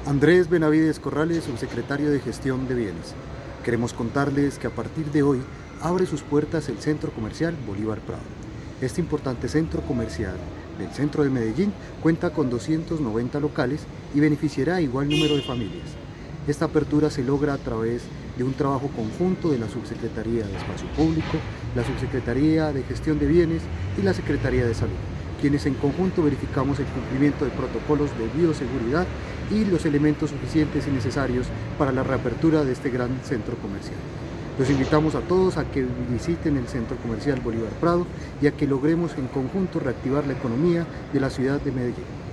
Andrés Benavides Corrales, subsecretario de Gestión de Bienes. Queremos contarles que a partir de hoy abre sus puertas el Centro Comercial Bolívar Prado. Este importante centro comercial del centro de Medellín cuenta con 290 locales y beneficiará a igual número de familias. Esta apertura se logra a través de un trabajo conjunto de la Subsecretaría de Espacio Público, la Subsecretaría de Gestión de Bienes y la Secretaría de Salud, quienes en conjunto verificamos el cumplimiento de protocolos de bioseguridad y los elementos suficientes y necesarios para la reapertura de este gran centro comercial. Los invitamos a todos a que visiten el Centro Comercial Bolívar Prado y a que logremos en conjunto reactivar la economía de la ciudad de Medellín.